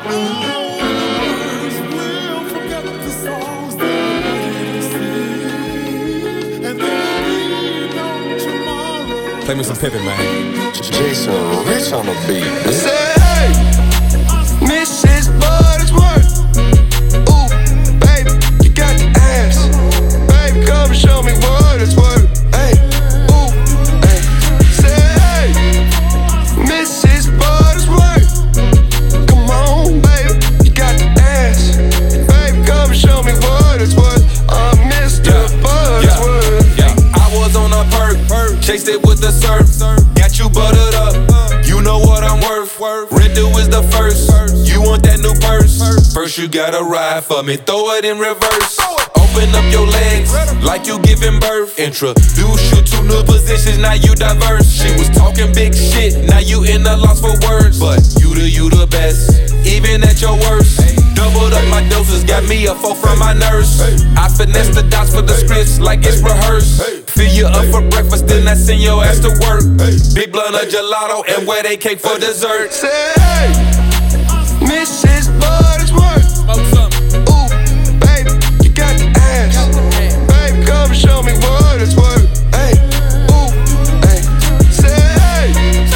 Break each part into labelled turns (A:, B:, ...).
A: Words will forget the songs they sing, and there will be no tomorrow.
B: Play me some Pippin, man.
C: Jason Rich on the beat.
D: I said, hey, Mrs. Buttersworth. Ooh, baby, you got the ass. Baby, come and show me what it's worth. Hey, ooh, hey. Said, hey, Mrs. Buttersworth. Come on, baby, you got the ass. Baby, come and show me what it's worth. I'm Mr. Buttersworth.
E: Yeah, I was on a perk, chased it with the surf. Got you buttered up, you know what I'm worth. Rendu is the first, you want that new purse. First you gotta ride for me, throw it in reverse. Open up your legs, like you giving birth. Introduce you to new positions, now you diverse. She was talking big shit, now you in the loss for words. But you the best, even at your worst. Doubled up my doses, got me a 4 from my nurse. I finesse the dots for the scripts like it's rehearsed. Fill you up for breakfast, then I send your ass to work. Big blunt of gelato and wear they cake for dessert.
D: Say, hey, Mrs. Buttersworth. Ooh, baby, you got the ass. Baby, come and show me what it's worth. Hey, ooh, hey. Say, hey,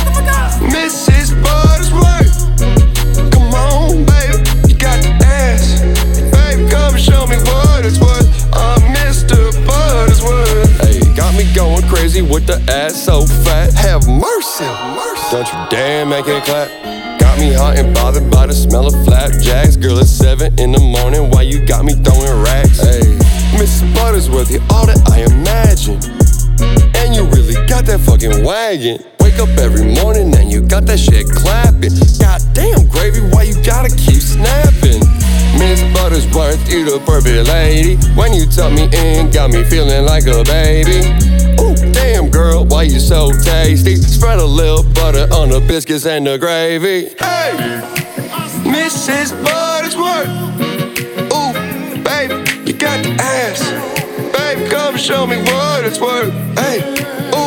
D: Mrs. Buttersworth. Come on, baby, you got the ass. Baby, come and show me what it's worth. I'm Mr. Buttersworth. Hey, got me going crazy with the ass so fat. Have mercy, don't you dare make it clap. Got me hot and bothered by the smell of flapjacks. Girl, it's 7 in the morning, why you got me throwing racks? Hey, Mrs. Buttersworth, you're all that I imagine. And you really got that fucking wagon. Wake up every morning and you got that shit clapping. Goddamn gravy, why you gotta keep snapping? Miss Buttersworth, you the perfect lady. When you tuck me in, got me feeling like a baby. Ooh, damn girl, why you so tasty? Spread a little butter on the biscuits and the gravy. Hey, Mrs. Buttersworth. Ooh, baby, you got the ass. Baby, come and show me what it's worth. Hey, ooh.